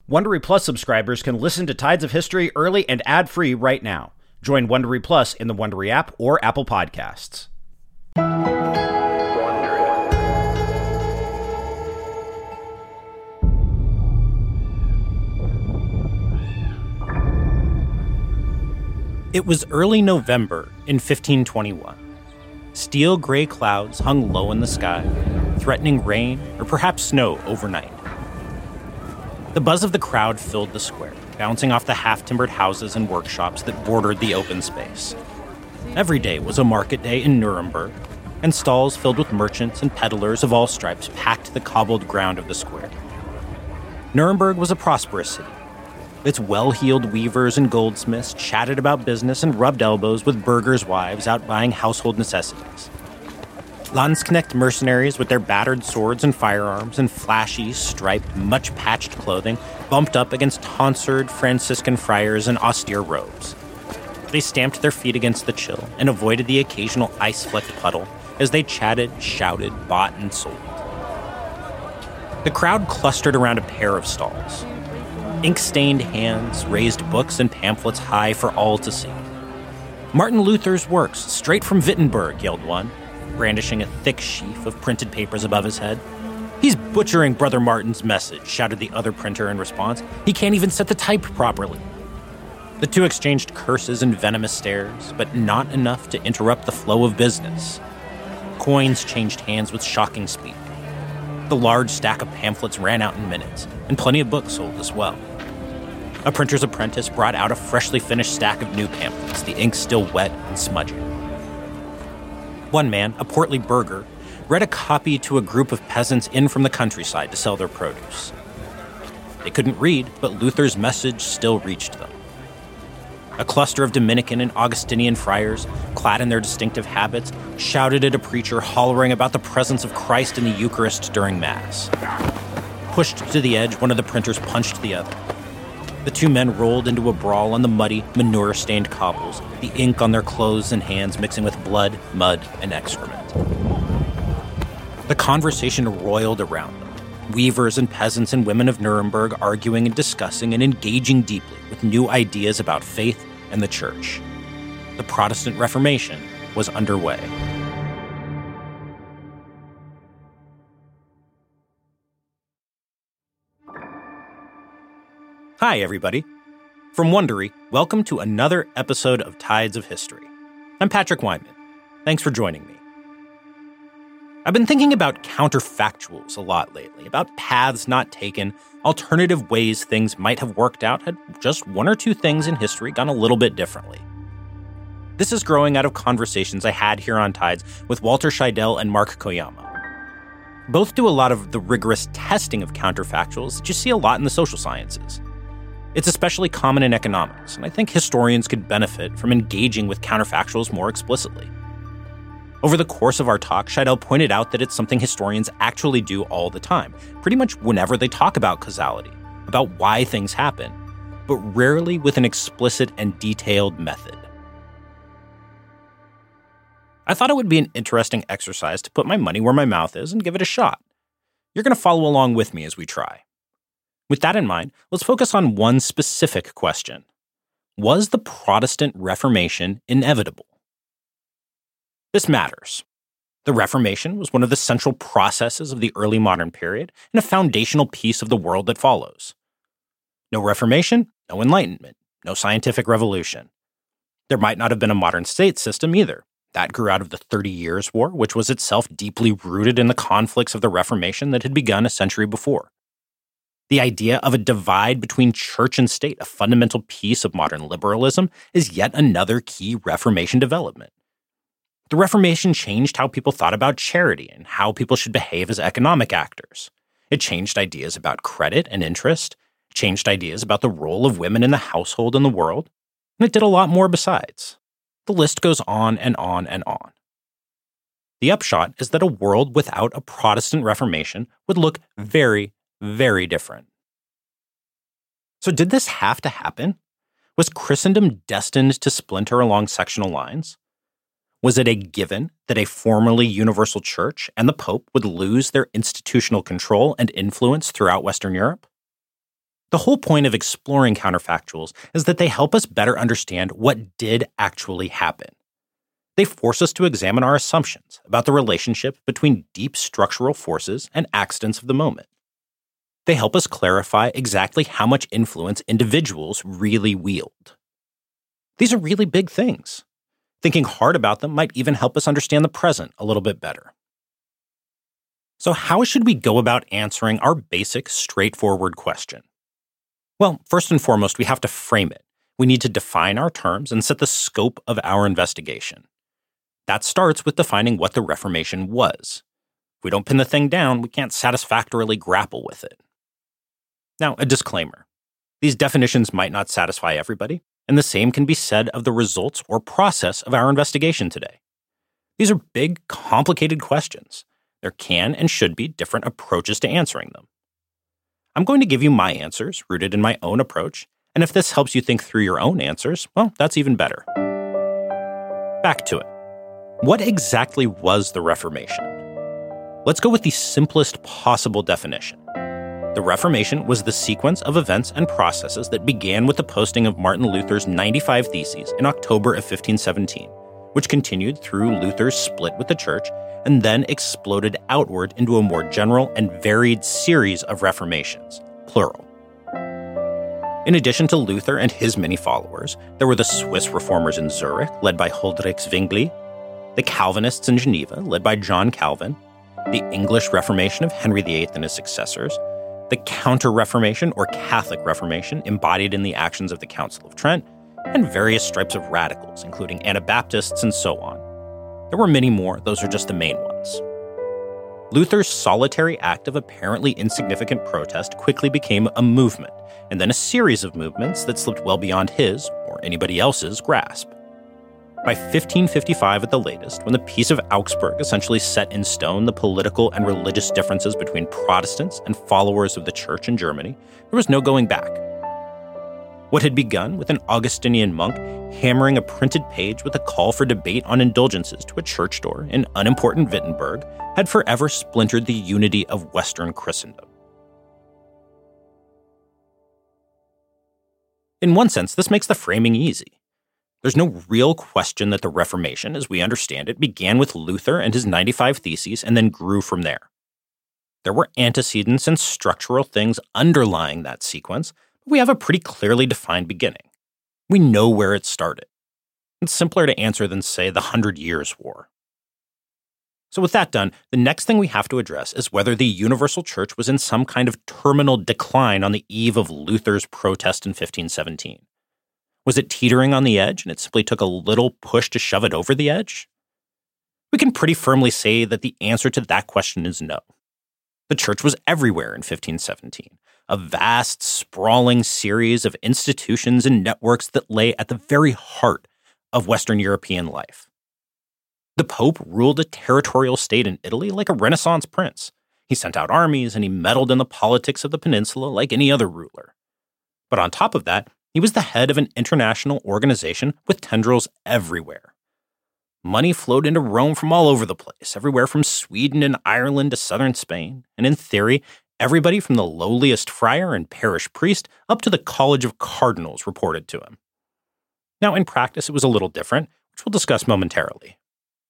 Wondery Plus subscribers can listen to Tides of History early and ad-free right now. Join Wondery Plus in the Wondery app or Apple Podcasts. It was early November in 1521. Steel gray clouds hung low in the sky, threatening rain or perhaps snow overnight. The buzz of the crowd filled the square, bouncing off the half-timbered houses and workshops that bordered the open space. Every day was a market day in Nuremberg, and stalls filled with merchants and peddlers of all stripes packed the cobbled ground of the square. Nuremberg was a prosperous city. Its well-heeled weavers and goldsmiths chatted about business and rubbed elbows with burghers' wives out buying household necessities. Landsknecht mercenaries with their battered swords and firearms and flashy, striped, much-patched clothing bumped up against tonsured Franciscan friars in austere robes. They stamped their feet against the chill and avoided the occasional ice-flecked puddle as they chatted, shouted, bought, and sold. The crowd clustered around a pair of stalls. Ink-stained hands raised books and pamphlets high for all to see. "Martin Luther's works, straight from Wittenberg," yelled one, brandishing a thick sheaf of printed papers above his head. "He's butchering Brother Martin's message," shouted the other printer in response. "He can't even set the type properly." The two exchanged curses and venomous stares, but not enough to interrupt the flow of business. Coins changed hands with shocking speed. The large stack of pamphlets ran out in minutes, and plenty of books sold as well. A printer's apprentice brought out a freshly finished stack of new pamphlets, the ink still wet and smudging. One man, a portly burgher, read a copy to a group of peasants in from the countryside to sell their produce. They couldn't read, but Luther's message still reached them. A cluster of Dominican and Augustinian friars, clad in their distinctive habits, shouted at a preacher hollering about the presence of Christ in the Eucharist during Mass. Pushed to the edge, one of the printers punched the other. The two men rolled into a brawl on the muddy, manure-stained cobbles, the ink on their clothes and hands mixing with blood, mud, and excrement. The conversation roiled around them, weavers and peasants and women of Nuremberg arguing and discussing and engaging deeply with new ideas about faith and the church. The Protestant Reformation was underway. Hi, everybody. From Wondery, welcome to another episode of Tides of History. I'm Patrick Wyman. Thanks for joining me. I've been thinking about counterfactuals a lot lately, about paths not taken, alternative ways things might have worked out had just one or two things in history gone a little bit differently. This is growing out of conversations I had here on Tides with Walter Scheidel and Mark Koyama. Both do a lot of the rigorous testing of counterfactuals that you see a lot in the social sciences. It's especially common in economics, and I think historians could benefit from engaging with counterfactuals more explicitly. Over the course of our talk, Scheidel pointed out that it's something historians actually do all the time, pretty much whenever they talk about causality, about why things happen, but rarely with an explicit and detailed method. I thought it would be an interesting exercise to put my money where my mouth is and give it a shot. You're going to follow along with me as we try. With that in mind, let's focus on one specific question. Was the Protestant Reformation inevitable? This matters. The Reformation was one of the central processes of the early modern period and a foundational piece of the world that follows. No Reformation, no Enlightenment, no scientific revolution. There might not have been a modern state system either. That grew out of the 30 Years' War, which was itself deeply rooted in the conflicts of the Reformation that had begun a century before. The idea of a divide between church and state, a fundamental piece of modern liberalism, is yet another key Reformation development. The Reformation changed how people thought about charity and how people should behave as economic actors. It changed ideas about credit and interest, changed ideas about the role of women in the household and the world, and it did a lot more besides. The list goes on and on and on. The upshot is that a world without a Protestant Reformation would look very, very different. So did this have to happen? Was Christendom destined to splinter along sectional lines? Was it a given that a formerly universal church and the Pope would lose their institutional control and influence throughout Western Europe? The whole point of exploring counterfactuals is that they help us better understand what did actually happen. They force us to examine our assumptions about the relationship between deep structural forces and accidents of the moment. They help us clarify exactly how much influence individuals really wield. These are really big things. Thinking hard about them might even help us understand the present a little bit better. So how should we go about answering our basic, straightforward question? Well, first and foremost, we have to frame it. We need to define our terms and set the scope of our investigation. That starts with defining what the Reformation was. If we don't pin the thing down, we can't satisfactorily grapple with it. Now, a disclaimer. These definitions might not satisfy everybody, and the same can be said of the results or process of our investigation today. These are big, complicated questions. There can and should be different approaches to answering them. I'm going to give you my answers, rooted in my own approach, and if this helps you think through your own answers, well, that's even better. Back to it. What exactly was the Reformation? Let's go with the simplest possible definition. The Reformation was the sequence of events and processes that began with the posting of Martin Luther's 95 Theses in October of 1517, which continued through Luther's split with the Church and then exploded outward into a more general and varied series of reformations, plural. In addition to Luther and his many followers, there were the Swiss reformers in Zurich, led by Huldrych Zwingli, the Calvinists in Geneva, led by John Calvin, the English Reformation of Henry VIII and his successors, the Counter-Reformation or Catholic Reformation embodied in the actions of the Council of Trent, and various stripes of radicals, including Anabaptists and so on. There were many more, those are just the main ones. Luther's solitary act of apparently insignificant protest quickly became a movement, and then a series of movements that slipped well beyond his, or anybody else's, grasp. By 1555 at the latest, when the Peace of Augsburg essentially set in stone the political and religious differences between Protestants and followers of the Church in Germany, there was no going back. What had begun with an Augustinian monk hammering a printed page with a call for debate on indulgences to a church door in unimportant Wittenberg had forever splintered the unity of Western Christendom. In one sense, this makes the framing easy. There's no real question that the Reformation, as we understand it, began with Luther and his 95 Theses and then grew from there. There were antecedents and structural things underlying that sequence, but we have a pretty clearly defined beginning. We know where it started. It's simpler to answer than, say, the 100 Years' War. So with that done, the next thing we have to address is whether the Universal Church was in some kind of terminal decline on the eve of Luther's protest in 1517. Was it teetering on the edge, and it simply took a little push to shove it over the edge? We can pretty firmly say that the answer to that question is no. The Church was everywhere in 1517, a vast, sprawling series of institutions and networks that lay at the very heart of Western European life. The Pope ruled a territorial state in Italy like a Renaissance prince. He sent out armies, and he meddled in the politics of the peninsula like any other ruler. But on top of that, he was the head of an international organization with tendrils everywhere. Money flowed into Rome from all over the place, everywhere from Sweden and Ireland to southern Spain, and in theory, everybody from the lowliest friar and parish priest up to the College of Cardinals reported to him. Now, in practice, it was a little different, which we'll discuss momentarily.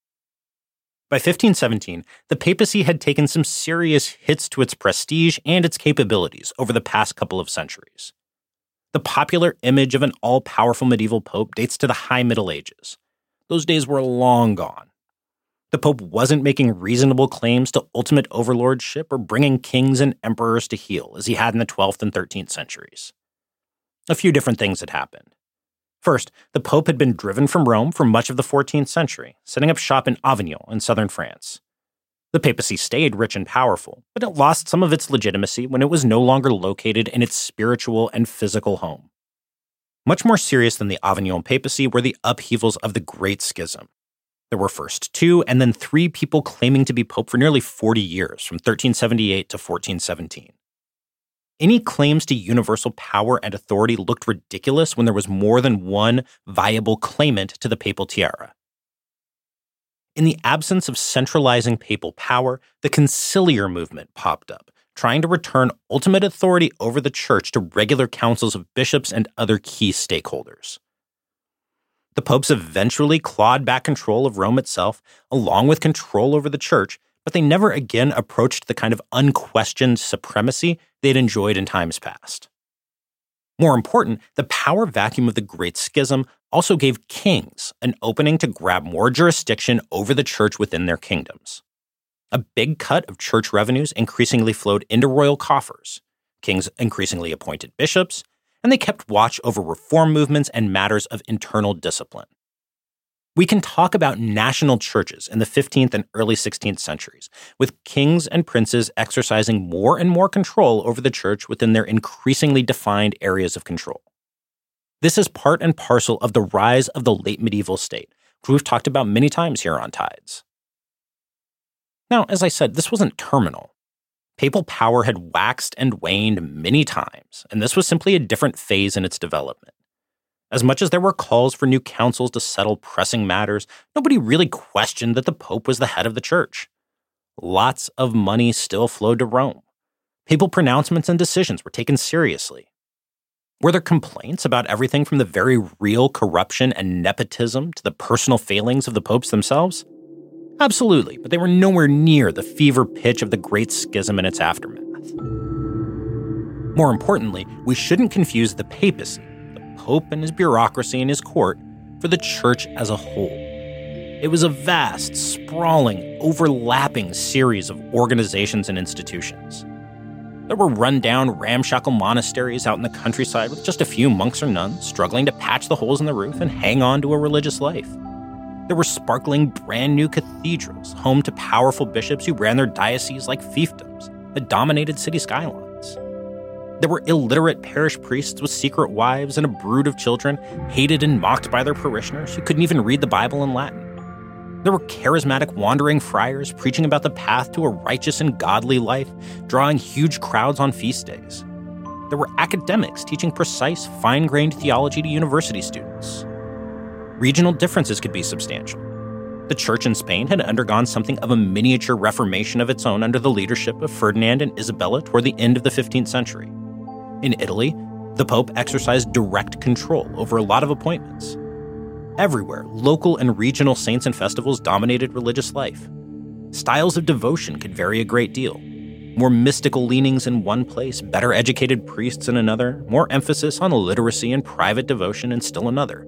By 1517, the papacy had taken some serious hits to its prestige and its capabilities over the past couple of centuries. The popular image of an all-powerful medieval pope dates to the High Middle Ages. Those days were long gone. The pope wasn't making reasonable claims to ultimate overlordship or bringing kings and emperors to heel, as he had in the 12th and 13th centuries. A few different things had happened. First, the pope had been driven from Rome for much of the 14th century, setting up shop in Avignon in southern France. The papacy stayed rich and powerful, but it lost some of its legitimacy when it was no longer located in its spiritual and physical home. Much more serious than the Avignon papacy were the upheavals of the Great Schism. There were first 2 and then 3 people claiming to be pope for nearly 40 years, from 1378 to 1417. Any claims to universal power and authority looked ridiculous when there was more than one viable claimant to the papal tiara. In the absence of centralizing papal power, the conciliar movement popped up, trying to return ultimate authority over the church to regular councils of bishops and other key stakeholders. The popes eventually clawed back control of Rome itself, along with control over the church, but they never again approached the kind of unquestioned supremacy they'd enjoyed in times past. More important, the power vacuum of the Great Schism also gave kings an opening to grab more jurisdiction over the church within their kingdoms. A big cut of church revenues increasingly flowed into royal coffers. Kings increasingly appointed bishops, and they kept watch over reform movements and matters of internal discipline. We can talk about national churches in the 15th and early 16th centuries, with kings and princes exercising more and more control over the church within their increasingly defined areas of control. This is part and parcel of the rise of the late medieval state, which we've talked about many times here on Tides. Now, as I said, this wasn't terminal. Papal power had waxed and waned many times, and this was simply a different phase in its development. As much as there were calls for new councils to settle pressing matters, nobody really questioned that the Pope was the head of the church. Lots of money still flowed to Rome. Papal pronouncements and decisions were taken seriously. Were there complaints about everything from the very real corruption and nepotism to the personal failings of the popes themselves? Absolutely, but they were nowhere near the fever pitch of the Great Schism and its aftermath. More importantly, we shouldn't confuse the papacy, the Pope and his bureaucracy and his court, for the church as a whole. It was a vast, sprawling, overlapping series of organizations and institutions. There were run-down, ramshackle monasteries out in the countryside with just a few monks or nuns struggling to patch the holes in the roof and hang on to a religious life. There were sparkling, brand-new cathedrals, home to powerful bishops who ran their dioceses like fiefdoms that dominated city skylines. There were illiterate parish priests with secret wives and a brood of children, hated and mocked by their parishioners who couldn't even read the Bible in Latin. There were charismatic wandering friars preaching about the path to a righteous and godly life, drawing huge crowds on feast days. There were academics teaching precise, fine-grained theology to university students. Regional differences could be substantial. The church in Spain had undergone something of a miniature reformation of its own under the leadership of Ferdinand and Isabella toward the end of the 15th century. In Italy, the Pope exercised direct control over a lot of appointments. Everywhere, local and regional saints and festivals dominated religious life. Styles of devotion could vary a great deal. More mystical leanings in one place, better educated priests in another, more emphasis on literacy and private devotion in still another.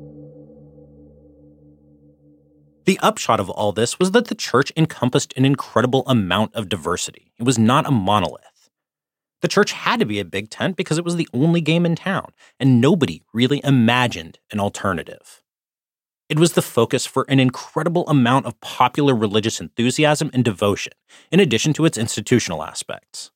The upshot of all this was that the church encompassed an incredible amount of diversity. It was not a monolith. The church had to be a big tent because it was the only game in town, and nobody really imagined an alternative. It was the focus for an incredible amount of popular religious enthusiasm and devotion, in addition to its institutional aspects.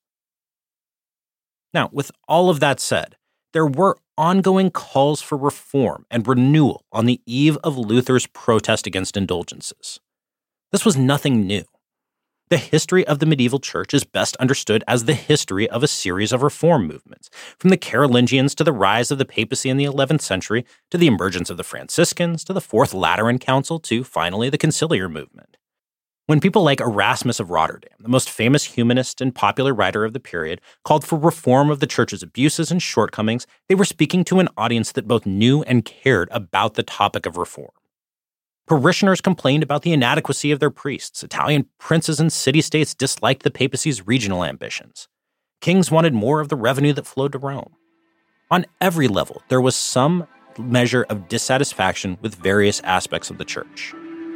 Now, with all of that said, there were ongoing calls for reform and renewal on the eve of Luther's protest against indulgences. This was nothing new. The history of the medieval church is best understood as the history of a series of reform movements, from the Carolingians to the rise of the papacy in the 11th century, to the emergence of the Franciscans, to the Fourth Lateran Council, to, finally, the Conciliar movement. When people like Erasmus of Rotterdam, the most famous humanist and popular writer of the period, called for reform of the church's abuses and shortcomings, they were speaking to an audience that both knew and cared about the topic of reform. Parishioners complained about the inadequacy of their priests. Italian princes and city-states disliked the papacy's regional ambitions. Kings wanted more of the revenue that flowed to Rome. On every level, there was some measure of dissatisfaction with various aspects of the church.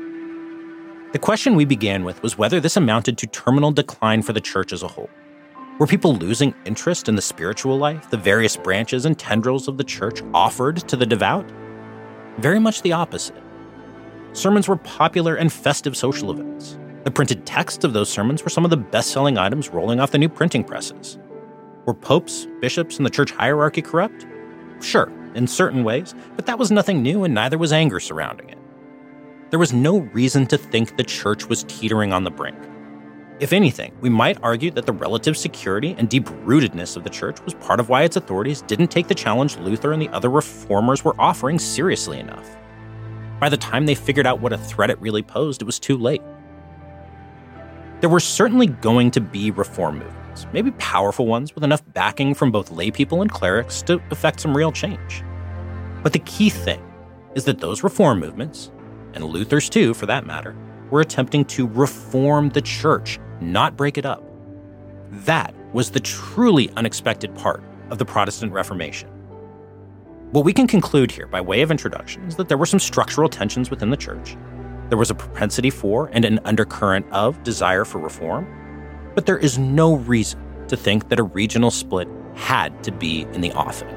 The question we began with was whether this amounted to terminal decline for the church as a whole. Were people losing interest in the spiritual life, the various branches and tendrils of the church offered to the devout? Very much the opposite. Sermons were popular and festive social events. The printed texts of those sermons were some of the best-selling items rolling off the new printing presses. Were popes, bishops, and the church hierarchy corrupt? Sure, in certain ways, but that was nothing new and neither was anger surrounding it. There was no reason to think the church was teetering on the brink. If anything, we might argue that the relative security and deep-rootedness of the church was part of why its authorities didn't take the challenge Luther and the other reformers were offering seriously enough. By the time they figured out what a threat it really posed, it was too late. There were certainly going to be reform movements. movements, maybe powerful ones with enough backing from both laypeople and clerics to effect some real change. But the key thing is that those reform movements, and Luther's too for that matter, were attempting to reform the church, not break it up. That was the truly unexpected part of the Protestant Reformation. What we can conclude here by way of introduction is that there were some structural tensions within the church. There was a propensity for and an undercurrent of desire for reform, but there is no reason to think that a regional split had to be in the offing.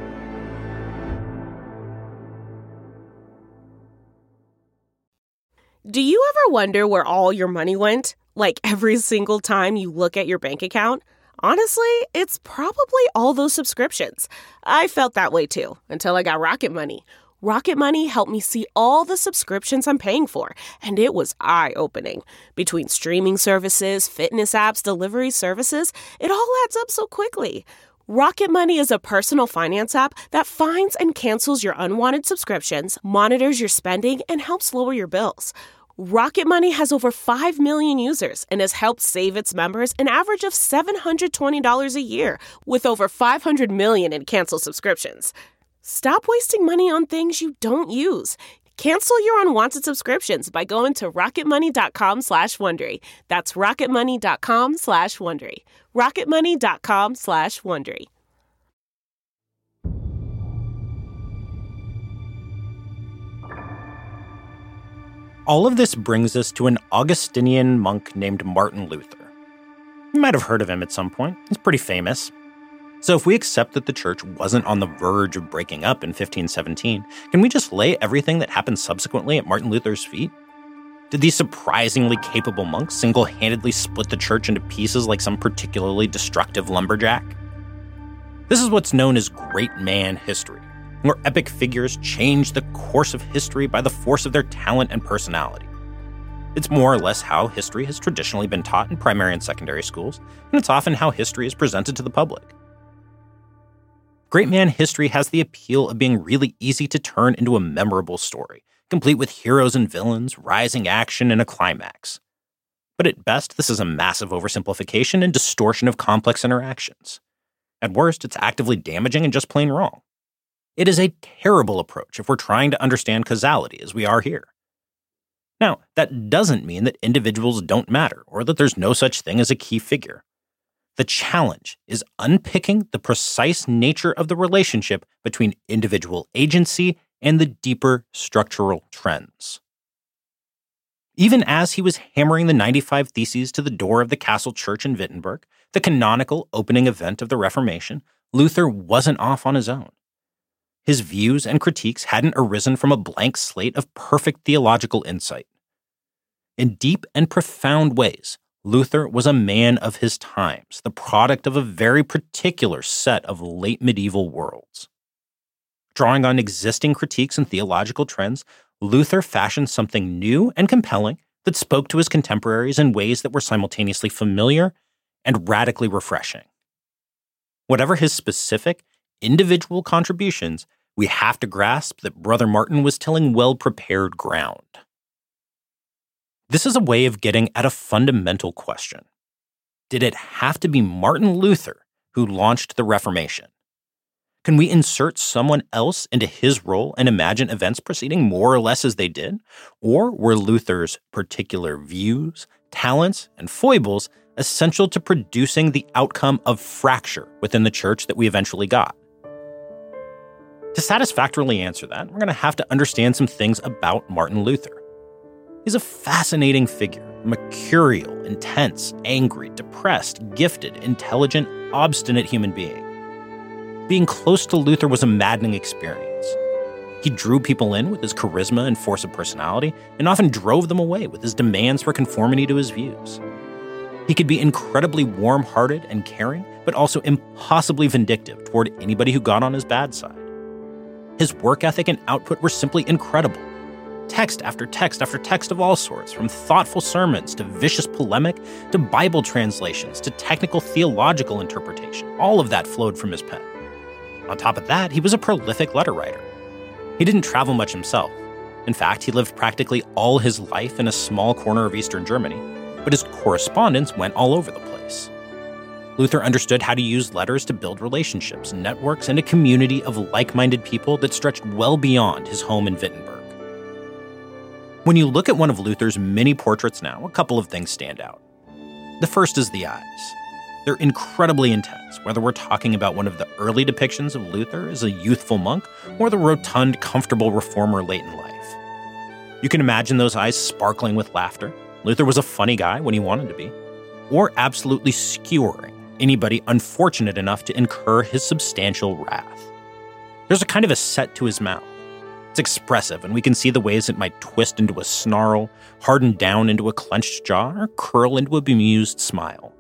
Do you ever wonder where all your money went? Like every single time you look at your bank account? Honestly, it's probably all those subscriptions. I felt that way too, until I got Rocket Money. Rocket Money helped me see all the subscriptions I'm paying for, and it was eye-opening. Between streaming services, fitness apps, delivery services, it all adds up so quickly. Rocket Money is a personal finance app that finds and cancels your unwanted subscriptions, monitors your spending, and helps lower your bills. Rocket Money has over 5 million users and has helped save its members an average of $720 a year, with over 500 million in canceled subscriptions. Stop wasting money on things you don't use. Cancel your unwanted subscriptions by going to rocketmoney.com/Wondery. That's rocketmoney.com/Wondery. rocketmoney.com/Wondery. All of this brings us to an Augustinian monk named Martin Luther. You might have heard of him at some point. He's pretty famous. So if we accept that the church wasn't on the verge of breaking up in 1517, can we just lay everything that happened subsequently at Martin Luther's feet? Did these surprisingly capable monks single-handedly split the church into pieces like some particularly destructive lumberjack? This is what's known as great man history, where epic figures change the course of history by the force of their talent and personality. It's more or less how history has traditionally been taught in primary and secondary schools, and it's often how history is presented to the public. Great man history has the appeal of being really easy to turn into a memorable story, complete with heroes and villains, rising action, and a climax. But at best, this is a massive oversimplification and distortion of complex interactions. At worst, it's actively damaging and just plain wrong. It is a terrible approach if we're trying to understand causality, as we are here. Now, that doesn't mean that individuals don't matter, or that there's no such thing as a key figure. The challenge is unpicking the precise nature of the relationship between individual agency and the deeper structural trends. Even as he was hammering the 95 Theses to the door of the castle church in Wittenberg, the canonical opening event of the Reformation, Luther wasn't off on his own. His views and critiques hadn't arisen from a blank slate of perfect theological insight. In deep and profound ways, Luther was a man of his times, the product of a very particular set of late medieval worlds. Drawing on existing critiques and theological trends, Luther fashioned something new and compelling that spoke to his contemporaries in ways that were simultaneously familiar and radically refreshing. Whatever his specific, individual contributions, we have to grasp that Brother Martin was tilling well-prepared ground. This is a way of getting at a fundamental question. Did it have to be Martin Luther who launched the Reformation? Can we insert someone else into his role and imagine events proceeding more or less as they did? Or were Luther's particular views, talents, and foibles essential to producing the outcome of fracture within the church that we eventually got? To satisfactorily answer that, we're going to have to understand some things about Martin Luther. He's a fascinating figure, mercurial, intense, angry, depressed, gifted, intelligent, obstinate human being. Being close to Luther was a maddening experience. He drew people in with his charisma and force of personality, and often drove them away with his demands for conformity to his views. He could be incredibly warm-hearted and caring, but also impossibly vindictive toward anybody who got on his bad side. His work ethic and output were simply incredible. Text after text after text of all sorts, from thoughtful sermons to vicious polemic to Bible translations to technical theological interpretation, all of that flowed from his pen. On top of that, he was a prolific letter writer. He didn't travel much himself. In fact, he lived practically all his life in a small corner of Eastern Germany, but his correspondence went all over the place. Luther understood how to use letters to build relationships, networks, and a community of like-minded people that stretched well beyond his home in Wittenberg. When you look at one of Luther's many portraits now, a couple of things stand out. The first is the eyes. They're incredibly intense, whether we're talking about one of the early depictions of Luther as a youthful monk or the rotund, comfortable reformer late in life. You can imagine those eyes sparkling with laughter. Luther was a funny guy when he wanted to be. Or absolutely skewering anybody unfortunate enough to incur his substantial wrath. There's a kind of a set to his mouth. It's expressive, and we can see the ways it might twist into a snarl, harden down into a clenched jaw, or curl into a bemused smile.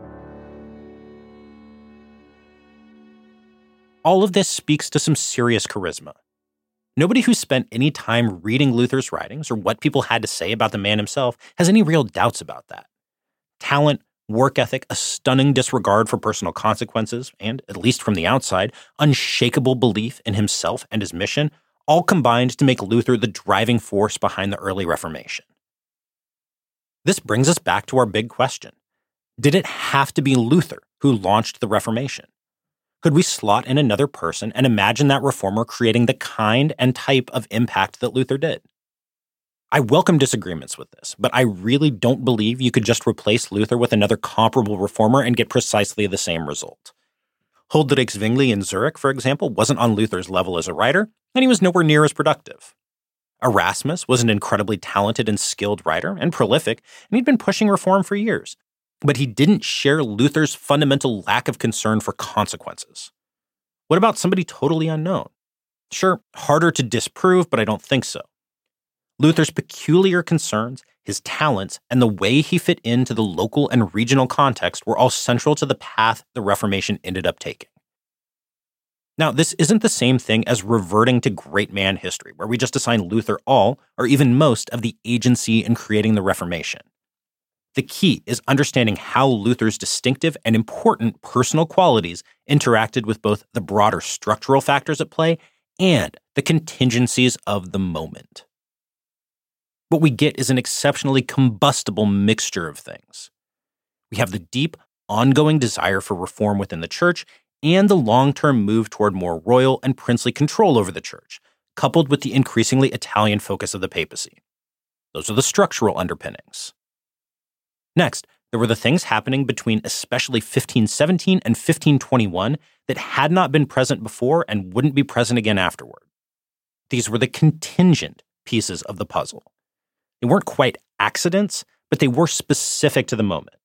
All of this speaks to some serious charisma. Nobody who spent any time reading Luther's writings or what people had to say about the man himself has any real doubts about that. Talent, work ethic, a stunning disregard for personal consequences, and, at least from the outside, unshakable belief in himself and his mission, all combined to make Luther the driving force behind the early Reformation. This brings us back to our big question. Did it have to be Luther who launched the Reformation? Could we slot in another person and imagine that reformer creating the kind and type of impact that Luther did? I welcome disagreements with this, but I really don't believe you could just replace Luther with another comparable reformer and get precisely the same result. Huldrych Zwingli in Zurich, for example, wasn't on Luther's level as a writer, and he was nowhere near as productive. Erasmus was an incredibly talented and skilled writer and prolific, and he'd been pushing reform for years. But he didn't share Luther's fundamental lack of concern for consequences. What about somebody totally unknown? Sure, harder to disprove, but I don't think so. Luther's peculiar concerns, his talents, and the way he fit into the local and regional context were all central to the path the Reformation ended up taking. Now, this isn't the same thing as reverting to great man history, where we just assign Luther all, or even most, of the agency in creating the Reformation. The key is understanding how Luther's distinctive and important personal qualities interacted with both the broader structural factors at play and the contingencies of the moment. What we get is an exceptionally combustible mixture of things. We have the deep, ongoing desire for reform within the church and the long-term move toward more royal and princely control over the church, coupled with the increasingly Italian focus of the papacy. Those are the structural underpinnings. Next, there were the things happening between especially 1517 and 1521 that had not been present before and wouldn't be present again afterward. These were the contingent pieces of the puzzle. They weren't quite accidents, but they were specific to the moment.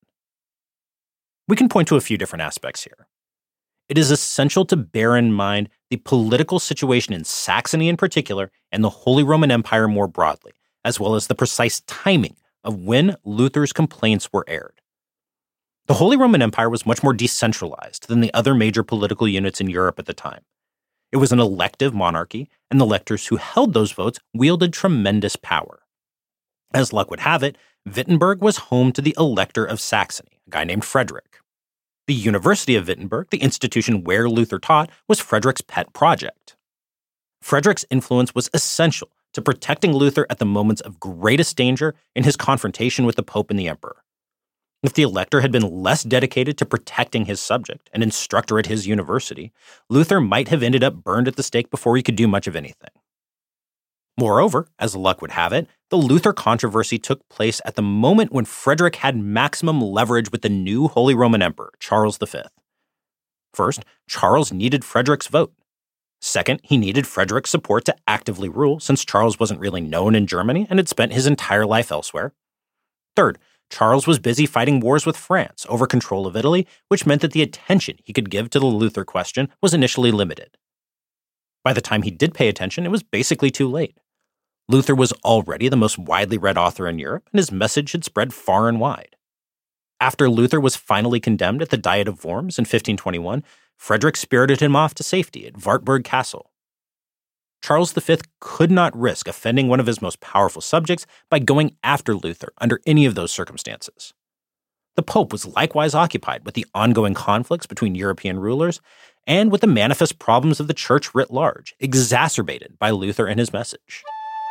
We can point to a few different aspects here. It is essential to bear in mind the political situation in Saxony in particular and the Holy Roman Empire more broadly, as well as the precise timing of when Luther's complaints were aired. The Holy Roman Empire was much more decentralized than the other major political units in Europe at the time. It was an elective monarchy, and the electors who held those votes wielded tremendous power. As luck would have it, Wittenberg was home to the Elector of Saxony, a guy named Frederick. The University of Wittenberg, the institution where Luther taught, was Frederick's pet project. Frederick's influence was essential to protecting Luther at the moments of greatest danger in his confrontation with the Pope and the Emperor. If the elector had been less dedicated to protecting his subject, an instructor at his university, Luther might have ended up burned at the stake before he could do much of anything. Moreover, as luck would have it, the Luther controversy took place at the moment when Frederick had maximum leverage with the new Holy Roman Emperor, Charles V. First, Charles needed Frederick's vote. Second, he needed Frederick's support to actively rule, since Charles wasn't really known in Germany and had spent his entire life elsewhere. Third, Charles was busy fighting wars with France over control of Italy, which meant that the attention he could give to the Luther question was initially limited. By the time he did pay attention, it was basically too late. Luther was already the most widely read author in Europe, and his message had spread far and wide. After Luther was finally condemned at the Diet of Worms in 1521, Frederick spirited him off to safety at Wartburg Castle. Charles V could not risk offending one of his most powerful subjects by going after Luther under any of those circumstances. The Pope was likewise occupied with the ongoing conflicts between European rulers and with the manifest problems of the Church writ large, exacerbated by Luther and his message.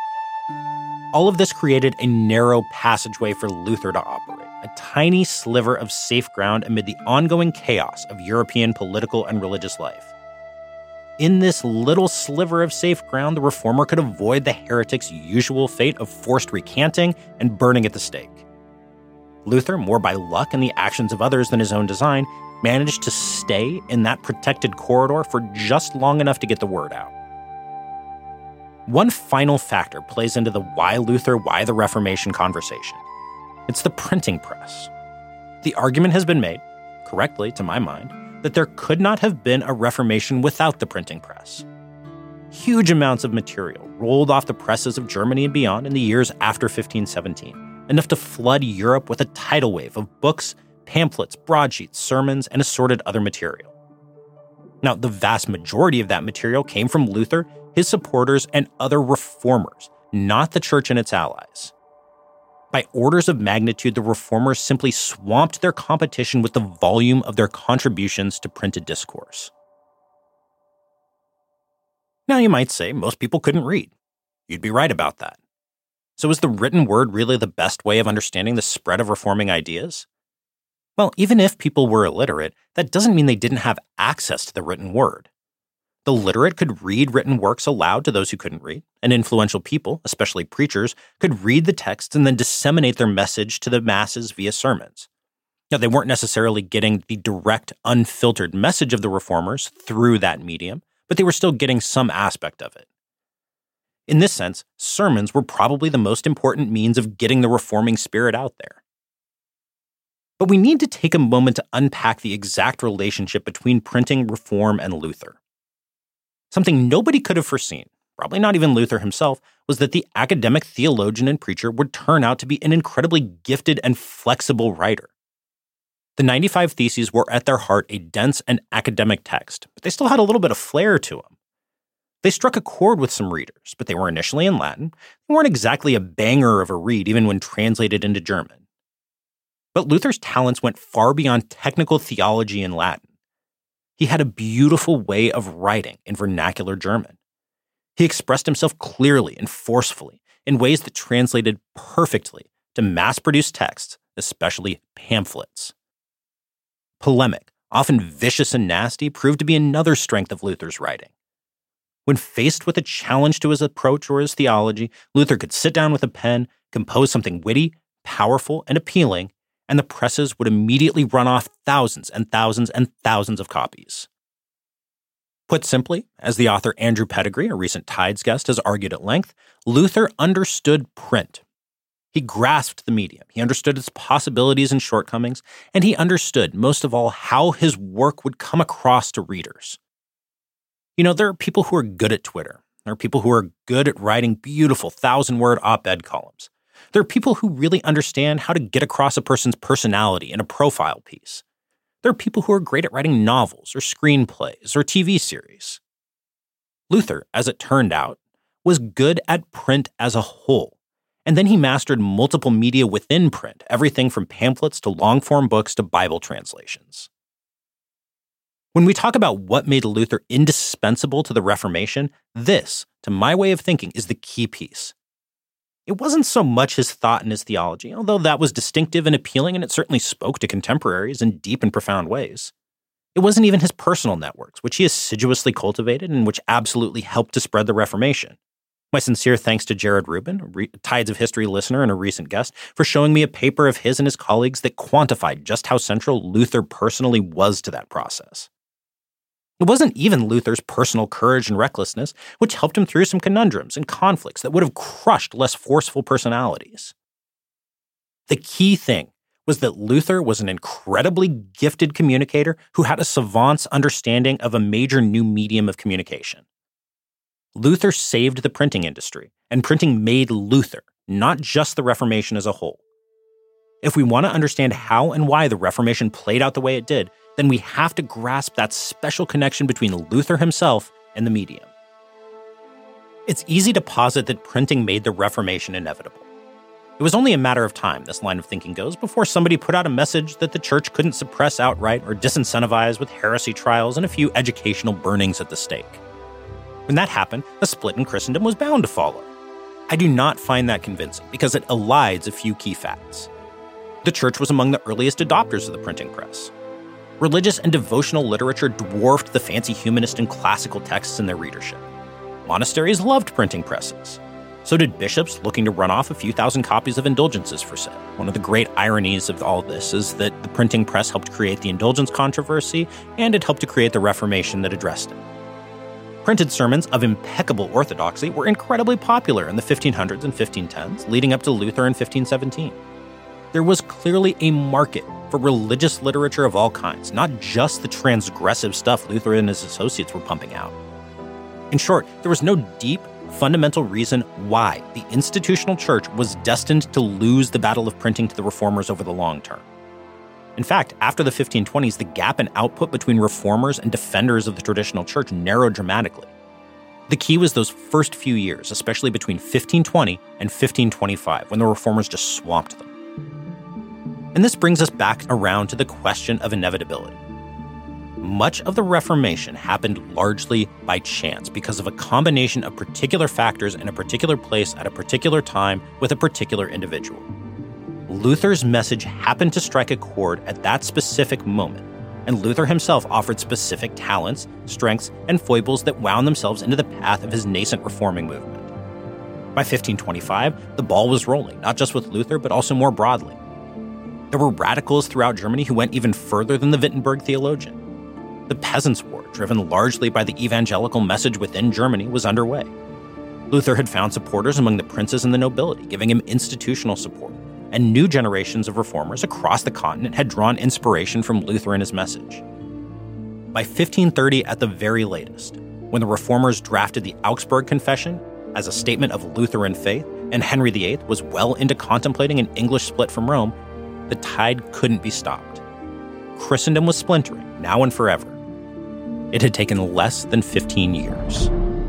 All of this created a narrow passageway for Luther to operate, a tiny sliver of safe ground amid the ongoing chaos of European political and religious life. In this little sliver of safe ground, the reformer could avoid the heretic's usual fate of forced recanting and burning at the stake. Luther, more by luck and the actions of others than his own design, managed to stay in that protected corridor for just long enough to get the word out. One final factor plays into the why Luther, why the Reformation conversation. It's the printing press. The argument has been made, correctly to my mind, that there could not have been a Reformation without the printing press. Huge amounts of material rolled off the presses of Germany and beyond in the years after 1517, enough to flood Europe with a tidal wave of books, pamphlets, broadsheets, sermons, and assorted other material. Now, the vast majority of that material came from Luther, his supporters, and other reformers, not the church and its allies. By orders of magnitude, the reformers simply swamped their competition with the volume of their contributions to printed discourse. Now, you might say most people couldn't read. You'd be right about that. So is the written word really the best way of understanding the spread of reforming ideas? Well, even if people were illiterate, that doesn't mean they didn't have access to the written word. The literate could read written works aloud to those who couldn't read, and influential people, especially preachers, could read the texts and then disseminate their message to the masses via sermons. Now, they weren't necessarily getting the direct, unfiltered message of the reformers through that medium, but they were still getting some aspect of it. In this sense, sermons were probably the most important means of getting the reforming spirit out there. But we need to take a moment to unpack the exact relationship between printing, reform, and Luther. Something nobody could have foreseen, probably not even Luther himself, was that the academic theologian and preacher would turn out to be an incredibly gifted and flexible writer. The 95 Theses were at their heart a dense and academic text, but they still had a little bit of flair to them. They struck a chord with some readers, but they were initially in Latin. They weren't exactly a banger of a read, even when translated into German. But Luther's talents went far beyond technical theology in Latin. He had a beautiful way of writing in vernacular German. He expressed himself clearly and forcefully in ways that translated perfectly to mass-produced texts, especially pamphlets. Polemic, often vicious and nasty, proved to be another strength of Luther's writing. When faced with a challenge to his approach or his theology, Luther could sit down with a pen, compose something witty, powerful, and appealing, and the presses would immediately run off thousands and thousands and thousands of copies. Put simply, as the author Andrew Pettigrew, a recent Tides guest, has argued at length, Luther understood print. He grasped the medium, he understood its possibilities and shortcomings, and he understood, most of all, how his work would come across to readers. You know, there are people who are good at Twitter. There are people who are good at writing beautiful 1,000-word op-ed columns. There are people who really understand how to get across a person's personality in a profile piece. There are people who are great at writing novels or screenplays or TV series. Luther, as it turned out, was good at print as a whole, and then he mastered multiple media within print, everything from pamphlets to long-form books to Bible translations. When we talk about what made Luther indispensable to the Reformation, this, to my way of thinking, is the key piece. It wasn't so much his thought and his theology, although that was distinctive and appealing, and it certainly spoke to contemporaries in deep and profound ways. It wasn't even his personal networks, which he assiduously cultivated and which absolutely helped to spread the Reformation. My sincere thanks to Jared Rubin, a Tides of History listener and a recent guest, for showing me a paper of his and his colleagues that quantified just how central Luther personally was to that process. It wasn't even Luther's personal courage and recklessness which helped him through some conundrums and conflicts that would have crushed less forceful personalities. The key thing was that Luther was an incredibly gifted communicator who had a savant's understanding of a major new medium of communication. Luther saved the printing industry, and printing made Luther, not just the Reformation as a whole. If we want to understand how and why the Reformation played out the way it did, then we have to grasp that special connection between Luther himself and the medium. It's easy to posit that printing made the Reformation inevitable. It was only a matter of time, this line of thinking goes, before somebody put out a message that the church couldn't suppress outright or disincentivize with heresy trials and a few educational burnings at the stake. When that happened, a split in Christendom was bound to follow. I do not find that convincing because it elides a few key facts. The church was among the earliest adopters of the printing press. Religious and devotional literature dwarfed the fancy humanist and classical texts in their readership. Monasteries loved printing presses. So did bishops looking to run off a few thousand copies of indulgences for sale. One of the great ironies of all this is that the printing press helped create the indulgence controversy, and it helped to create the Reformation that addressed it. Printed sermons of impeccable orthodoxy were incredibly popular in the 1500s and 1510s, leading up to Luther in 1517. There was clearly a market for religious literature of all kinds, not just the transgressive stuff Luther and his associates were pumping out. In short, there was no deep, fundamental reason why the institutional church was destined to lose the battle of printing to the reformers over the long term. In fact, after the 1520s, the gap in output between reformers and defenders of the traditional church narrowed dramatically. The key was those first few years, especially between 1520 and 1525, when the reformers just swamped them. And this brings us back around to the question of inevitability. Much of the Reformation happened largely by chance because of a combination of particular factors in a particular place at a particular time with a particular individual. Luther's message happened to strike a chord at that specific moment, and Luther himself offered specific talents, strengths, and foibles that wound themselves into the path of his nascent reforming movement. By 1525, the ball was rolling, not just with Luther, but also more broadly. There were radicals throughout Germany who went even further than the Wittenberg theologian. The Peasants' War, driven largely by the evangelical message within Germany, was underway. Luther had found supporters among the princes and the nobility, giving him institutional support, and new generations of reformers across the continent had drawn inspiration from Luther and his message. By 1530 at the very latest, when the reformers drafted the Augsburg Confession as a statement of Lutheran faith, and Henry VIII was well into contemplating an English split from Rome, the tide couldn't be stopped. Christendom was splintering, now and forever. It had taken less than 15 years.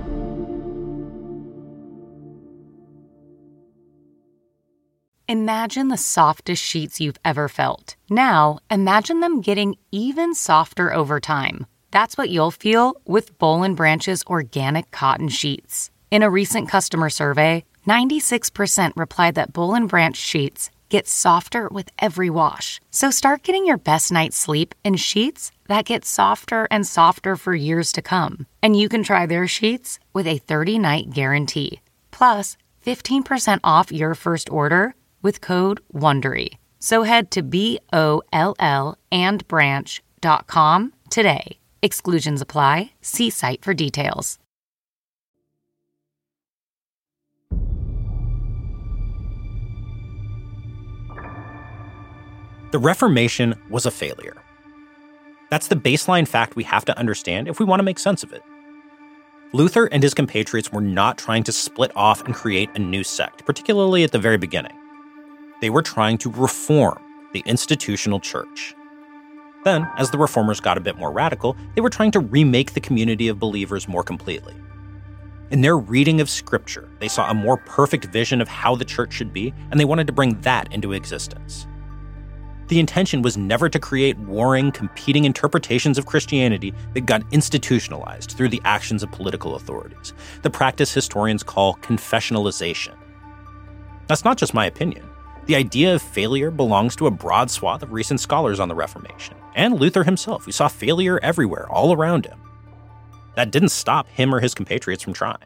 Imagine the softest sheets you've ever felt. Now, imagine them getting even softer over time. That's what you'll feel with Boll & Branch's organic cotton sheets. In a recent customer survey, 96% replied that Boll & Branch sheets get softer with every wash. So start getting your best night's sleep in sheets that get softer and softer for years to come. And you can try their sheets with a 30-night guarantee. Plus, 15% off your first order with code WONDERY. So head to BOLLandbranch.com today. Exclusions apply. See site for details. The Reformation was a failure. That's the baseline fact we have to understand if we want to make sense of it. Luther and his compatriots were not trying to split off and create a new sect, particularly at the very beginning. They were trying to reform the institutional church. Then, as the reformers got a bit more radical, they were trying to remake the community of believers more completely. In their reading of Scripture, they saw a more perfect vision of how the church should be, and they wanted to bring that into existence. The intention was never to create warring, competing interpretations of Christianity that got institutionalized through the actions of political authorities, the practice historians call confessionalization. That's not just my opinion. The idea of failure belongs to a broad swath of recent scholars on the Reformation, and Luther himself, who saw failure everywhere, all around him. That didn't stop him or his compatriots from trying.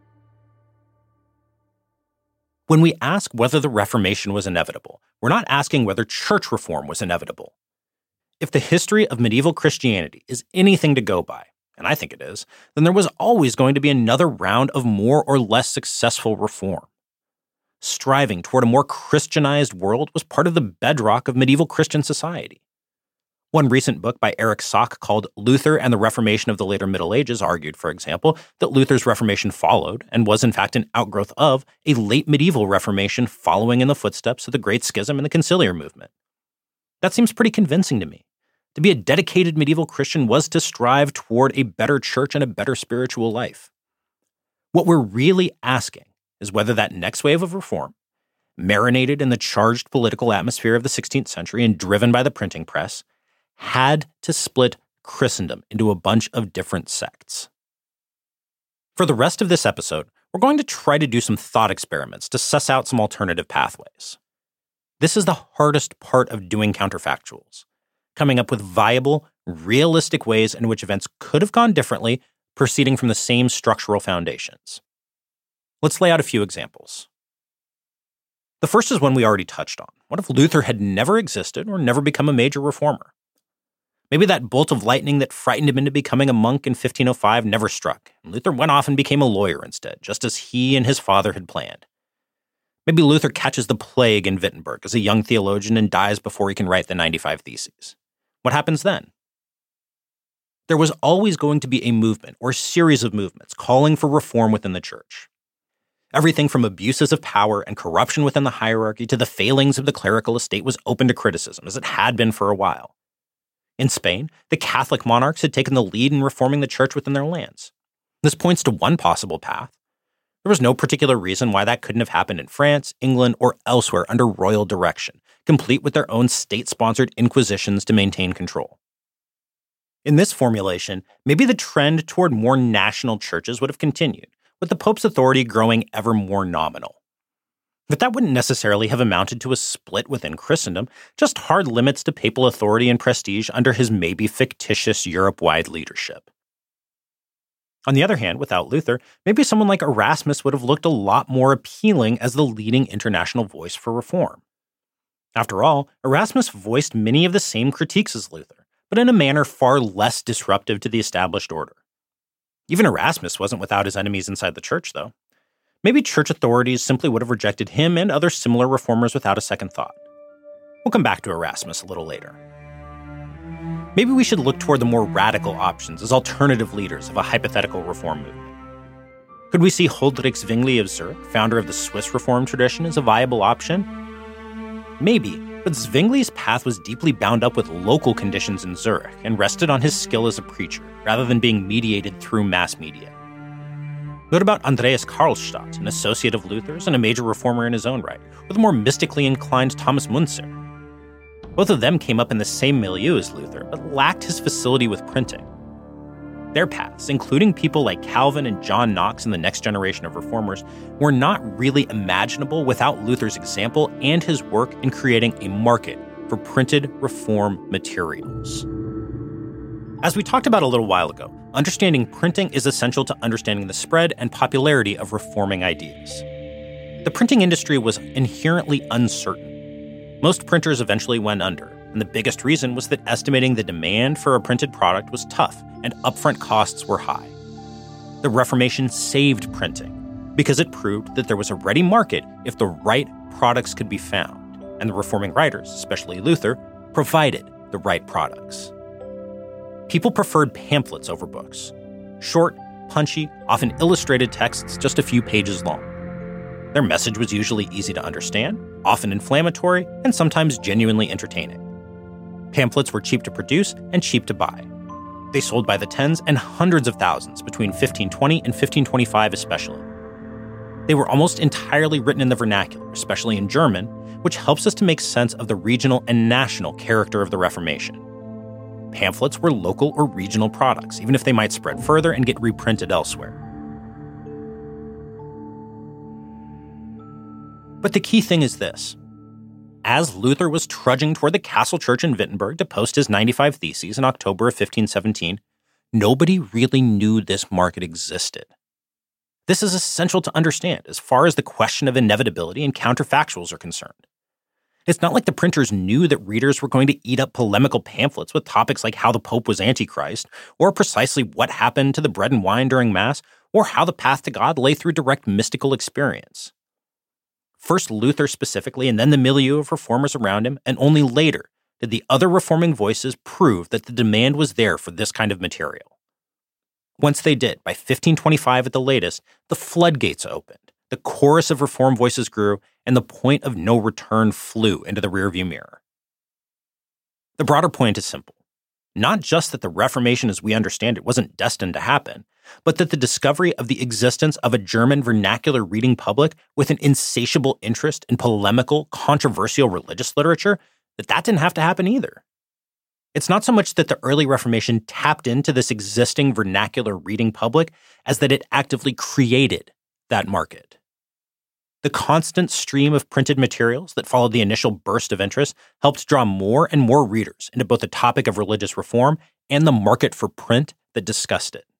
When we ask whether the Reformation was inevitable, we're not asking whether church reform was inevitable. If the history of medieval Christianity is anything to go by, and I think it is, then there was always going to be another round of more or less successful reform. Striving toward a more Christianized world was part of the bedrock of medieval Christian society. One recent book by Eric Sock called Luther and the Reformation of the Later Middle Ages argued, for example, that Luther's Reformation followed and was in fact an outgrowth of a late medieval Reformation following in the footsteps of the Great Schism and the Conciliar movement. That seems pretty convincing to me. To be a dedicated medieval Christian was to strive toward a better church and a better spiritual life. What we're really asking is whether that next wave of reform, marinated in the charged political atmosphere of the 16th century and driven by the printing press, had to split Christendom into a bunch of different sects. For the rest of this episode, we're going to try to do some thought experiments to suss out some alternative pathways. This is the hardest part of doing counterfactuals, coming up with viable, realistic ways in which events could have gone differently, proceeding from the same structural foundations. Let's lay out a few examples. The first is one we already touched on. What if Luther had never existed or never become a major reformer? Maybe that bolt of lightning that frightened him into becoming a monk in 1505 never struck, and Luther went off and became a lawyer instead, just as he and his father had planned. Maybe Luther catches the plague in Wittenberg as a young theologian and dies before he can write the 95 Theses. What happens then? There was always going to be a movement or series of movements calling for reform within the church. Everything from abuses of power and corruption within the hierarchy to the failings of the clerical estate was open to criticism, as it had been for a while. In Spain, the Catholic monarchs had taken the lead in reforming the church within their lands. This points to one possible path. There was no particular reason why that couldn't have happened in France, England, or elsewhere under royal direction, complete with their own state-sponsored inquisitions to maintain control. In this formulation, maybe the trend toward more national churches would have continued, with the Pope's authority growing ever more nominal. But that wouldn't necessarily have amounted to a split within Christendom, just hard limits to papal authority and prestige under his maybe fictitious Europe-wide leadership. On the other hand, without Luther, maybe someone like Erasmus would have looked a lot more appealing as the leading international voice for reform. After all, Erasmus voiced many of the same critiques as Luther, but in a manner far less disruptive to the established order. Even Erasmus wasn't without his enemies inside the church, though. Maybe church authorities simply would have rejected him and other similar reformers without a second thought. We'll come back to Erasmus a little later. Maybe we should look toward the more radical options as alternative leaders of a hypothetical reform movement. Could we see Huldrych Zwingli of Zurich, founder of the Swiss reform tradition, as a viable option? Maybe, but Zwingli's path was deeply bound up with local conditions in Zurich and rested on his skill as a preacher, rather than being mediated through mass media. What about Andreas Karlstadt, an associate of Luther's and a major reformer in his own right, or the more mystically inclined Thomas Müntzer? Both of them came up in the same milieu as Luther, but lacked his facility with printing. Their paths, including people like Calvin and John Knox and the next generation of reformers, were not really imaginable without Luther's example and his work in creating a market for printed reform materials. As we talked about a little while ago, understanding printing is essential to understanding the spread and popularity of reforming ideas. The printing industry was inherently uncertain. Most printers eventually went under, and the biggest reason was that estimating the demand for a printed product was tough and upfront costs were high. The Reformation saved printing because it proved that there was a ready market if the right products could be found, and the reforming writers, especially Luther, provided the right products. People preferred pamphlets over books. Short, punchy, often illustrated texts just a few pages long. Their message was usually easy to understand, often inflammatory, and sometimes genuinely entertaining. Pamphlets were cheap to produce and cheap to buy. They sold by the tens and hundreds of thousands between 1520 and 1525 especially. They were almost entirely written in the vernacular, especially in German, which helps us to make sense of the regional and national character of the Reformation. Pamphlets were local or regional products, even if they might spread further and get reprinted elsewhere. But the key thing is this. As Luther was trudging toward the castle church in Wittenberg to post his 95 Theses in October of 1517, nobody really knew this market existed. This is essential to understand as far as the question of inevitability and counterfactuals are concerned. It's not like the printers knew that readers were going to eat up polemical pamphlets with topics like how the Pope was Antichrist, or precisely what happened to the bread and wine during Mass, or how the path to God lay through direct mystical experience. First Luther specifically, and then the milieu of reformers around him, and only later did the other reforming voices prove that the demand was there for this kind of material. Once they did, by 1525 at the latest, the floodgates opened, the chorus of reform voices grew, and the point of no return flew into the rearview mirror. The broader point is simple. Not just that the Reformation as we understand it wasn't destined to happen, but that the discovery of the existence of a German vernacular reading public with an insatiable interest in polemical, controversial religious literature, that didn't have to happen either. It's not so much that the early Reformation tapped into this existing vernacular reading public as that it actively created that market. The constant stream of printed materials that followed the initial burst of interest helped draw more and more readers into both the topic of religious reform and the market for print that discussed it.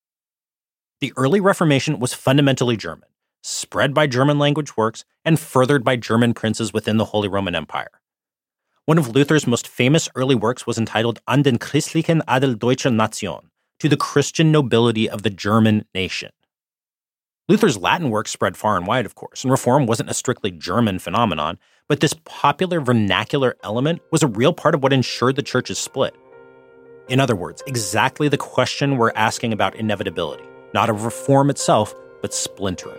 The early Reformation was fundamentally German, spread by German-language works and furthered by German princes within the Holy Roman Empire. One of Luther's most famous early works was entitled An den christlichen Adel deutscher Nation, to the Christian nobility of the German nation. Luther's Latin work spread far and wide, of course, and reform wasn't a strictly German phenomenon, but this popular vernacular element was a real part of what ensured the church's split. In other words, exactly the question we're asking about inevitability, not of reform itself, but splintering.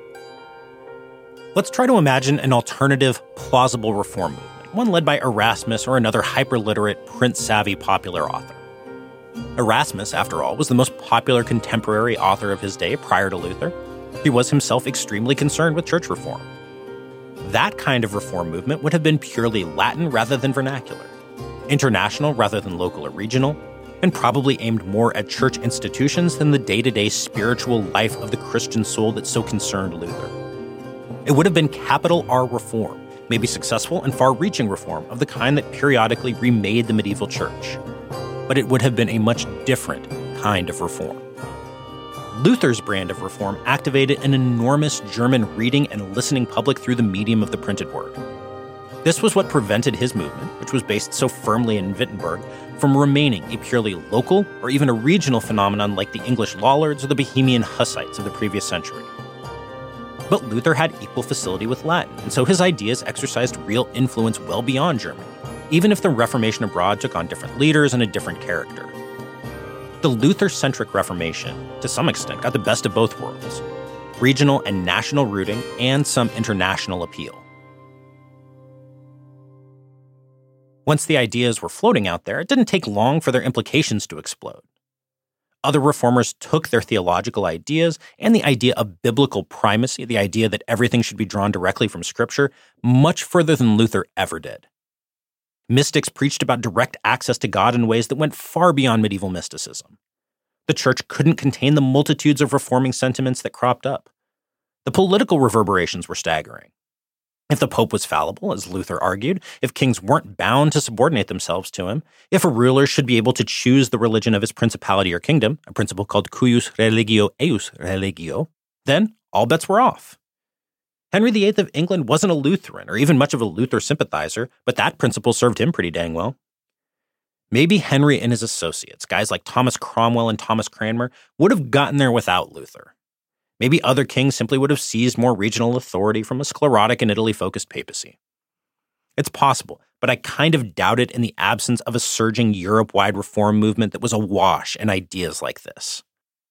Let's try to imagine an alternative, plausible reform movement, one led by Erasmus or another hyper-literate, print-savvy popular author. Erasmus, after all, was the most popular contemporary author of his day prior to Luther. He was himself extremely concerned with church reform. That kind of reform movement would have been purely Latin rather than vernacular, international rather than local or regional, and probably aimed more at church institutions than the day-to-day spiritual life of the Christian soul that so concerned Luther. It would have been capital R reform, maybe successful and far-reaching reform of the kind that periodically remade the medieval church. But it would have been a much different kind of reform. Luther's brand of reform activated an enormous German reading and listening public through the medium of the printed word. This was what prevented his movement, which was based so firmly in Wittenberg, from remaining a purely local or even a regional phenomenon like the English Lollards or the Bohemian Hussites of the previous century. But Luther had equal facility with Latin, and so his ideas exercised real influence well beyond Germany, even if the Reformation abroad took on different leaders and a different character. The Luther-centric Reformation, to some extent, got the best of both worlds, regional and national rooting and some international appeal. Once the ideas were floating out there, it didn't take long for their implications to explode. Other reformers took their theological ideas and the idea of biblical primacy, the idea that everything should be drawn directly from Scripture, much further than Luther ever did. Mystics preached about direct access to God in ways that went far beyond medieval mysticism. The church couldn't contain the multitudes of reforming sentiments that cropped up. The political reverberations were staggering. If the Pope was fallible, as Luther argued, if kings weren't bound to subordinate themselves to him, if a ruler should be able to choose the religion of his principality or kingdom, a principle called cuius religio eius religio, then all bets were off. Henry VIII of England wasn't a Lutheran or even much of a Luther sympathizer, but that principle served him pretty dang well. Maybe Henry and his associates, guys like Thomas Cromwell and Thomas Cranmer, would have gotten there without Luther. Maybe other kings simply would have seized more regional authority from a sclerotic and Italy-focused papacy. It's possible, but I kind of doubt it in the absence of a surging Europe-wide reform movement that was awash in ideas like this.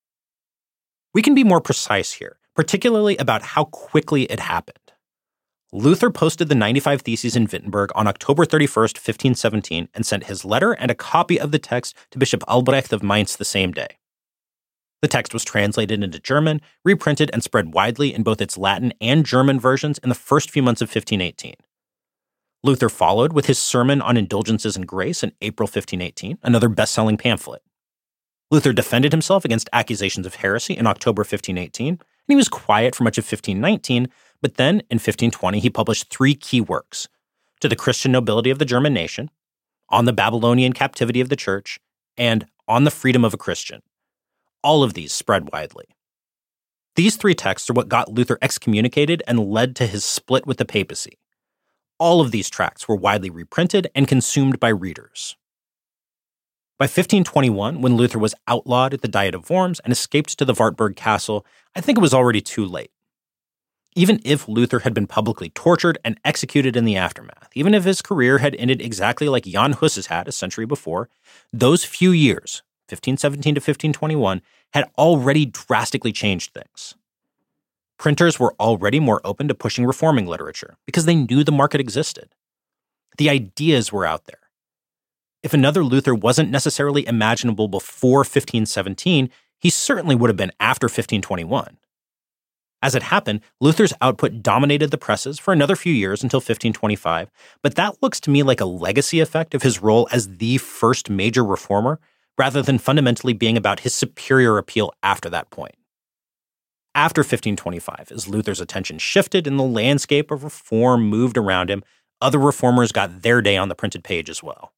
We can be more precise here, particularly about how quickly it happened. Luther posted the 95 Theses in Wittenberg on October 31st, 1517, and sent his letter and a copy of the text to Bishop Albrecht of Mainz the same day. The text was translated into German, reprinted, and spread widely in both its Latin and German versions in the first few months of 1518. Luther followed with his Sermon on Indulgences and Grace in April 1518, another best-selling pamphlet. Luther defended himself against accusations of heresy in October 1518, and he was quiet for much of 1519, but then, in 1520, he published 3 key works: To the Christian Nobility of the German Nation, On the Babylonian Captivity of the Church, and On the Freedom of a Christian. All of these spread widely. These 3 texts are what got Luther excommunicated and led to his split with the papacy. All of these tracts were widely reprinted and consumed by readers. By 1521, when Luther was outlawed at the Diet of Worms and escaped to the Wartburg Castle, I think it was already too late. Even if Luther had been publicly tortured and executed in the aftermath, even if his career had ended exactly like Jan Hus's had a century before, those few years, 1517 to 1521, had already drastically changed things. Printers were already more open to pushing reforming literature because they knew the market existed. The ideas were out there. If another Luther wasn't necessarily imaginable before 1517, he certainly would have been after 1521. As it happened, Luther's output dominated the presses for another few years until 1525, but that looks to me like a legacy effect of his role as the first major reformer, rather than fundamentally being about his superior appeal after that point. after 1525, as Luther's attention shifted and the landscape of reform moved around him, other reformers got their day on the printed page as well.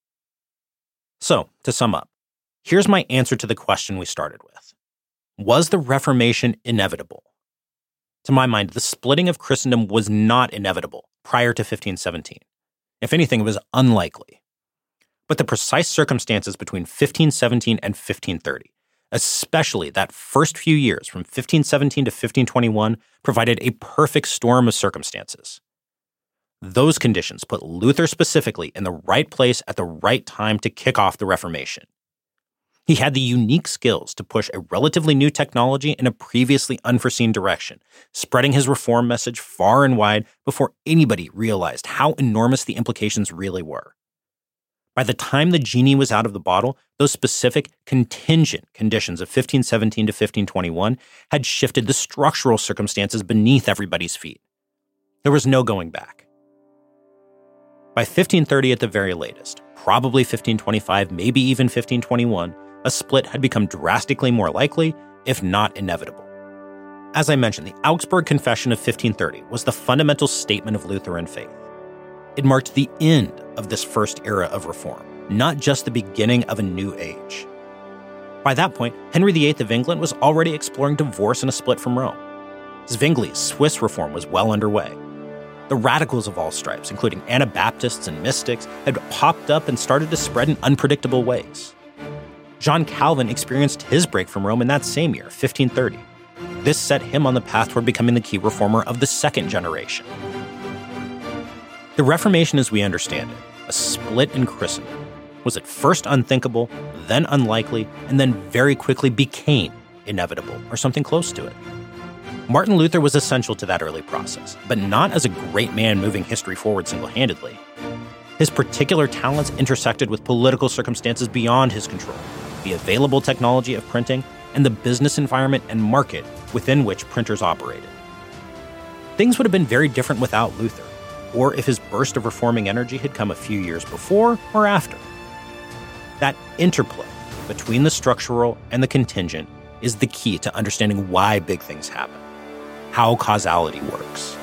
So, to sum up, here's my answer to the question we started with. Was the Reformation inevitable? To my mind, the splitting of Christendom was not inevitable prior to 1517. If anything, it was unlikely. But the precise circumstances between 1517 and 1530, especially that first few years from 1517 to 1521, provided a perfect storm of circumstances. Those conditions put Luther specifically in the right place at the right time to kick off the Reformation. He had the unique skills to push a relatively new technology in a previously unforeseen direction, spreading his reform message far and wide before anybody realized how enormous the implications really were. By the time the genie was out of the bottle, those specific contingent conditions of 1517 to 1521 had shifted the structural circumstances beneath everybody's feet. There was no going back. By 1530 at the very latest, probably 1525, maybe even 1521, a split had become drastically more likely, if not inevitable. As I mentioned, the Augsburg Confession of 1530 was the fundamental statement of Lutheran faith. It marked the end of this first era of reform, not just the beginning of a new age. By that point, Henry VIII of England was already exploring divorce and a split from Rome. Zwingli's Swiss reform was well underway. The radicals of all stripes, including Anabaptists and mystics, had popped up and started to spread in unpredictable ways. John Calvin experienced his break from Rome in that same year, 1530. This set him on the path toward becoming the key reformer of the second generation. The Reformation as we understand it, a split in Christendom, was at first unthinkable, then unlikely, and then very quickly became inevitable, or something close to it. Martin Luther was essential to that early process, but not as a great man moving history forward single-handedly. His particular talents intersected with political circumstances beyond his control, the available technology of printing, and the business environment and market within which printers operated. Things would have been very different without Luther, or if his burst of reforming energy had come a few years before or after. That interplay between the structural and the contingent is the key to understanding why big things happen, how causality works.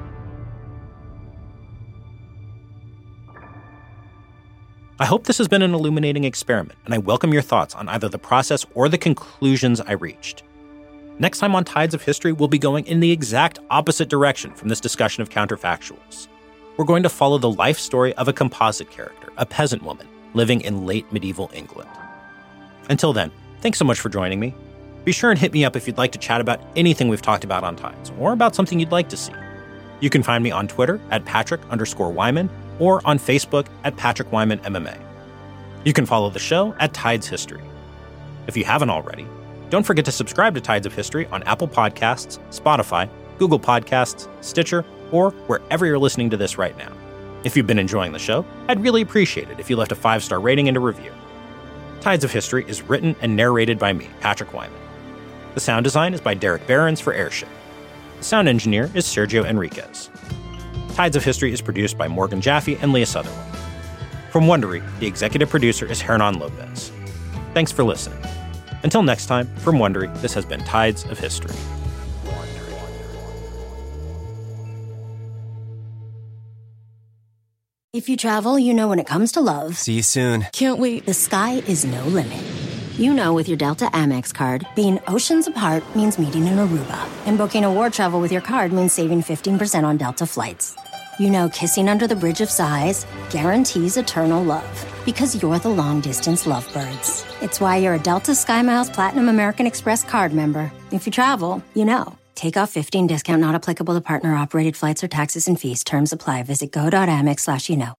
I hope this has been an illuminating experiment, and I welcome your thoughts on either the process or the conclusions I reached. Next time on Tides of History, we'll be going in the exact opposite direction from this discussion of counterfactuals. We're going to follow the life story of a composite character, a peasant woman, living in late medieval England. Until then, thanks so much for joining me. Be sure and hit me up if you'd like to chat about anything we've talked about on Tides, or about something you'd like to see. You can find me on Twitter at Patrick_Wyman, or on Facebook at Patrick Wyman MMA. You can follow the show at Tides History. If you haven't already, don't forget to subscribe to Tides of History on Apple Podcasts, Spotify, Google Podcasts, Stitcher, or wherever you're listening to this right now. If you've been enjoying the show, I'd really appreciate it if you left a 5-star rating and a review. Tides of History is written and narrated by me, Patrick Wyman. The sound design is by Derek Behrens for Airship. The sound engineer is Sergio Enriquez. Tides of History is produced by Morgan Jaffe and Leah Sutherland. From Wondery, the executive producer is Hernan Lopez. Thanks for listening. Until next time, from Wondery, this has been Tides of History. If you travel, you know when it comes to love. See you soon. Can't wait. The sky is no limit. You know with your Delta Amex card, being oceans apart means meeting in Aruba. And booking award travel with your card means saving 15% on Delta flights. You know kissing under the bridge of sighs guarantees eternal love. Because you're the long-distance lovebirds. It's why you're a Delta SkyMiles Platinum American Express card member. If you travel, you know. Take off 15 discount not applicable to partner-operated flights or taxes and fees. Terms apply. Visit go.amex/you know.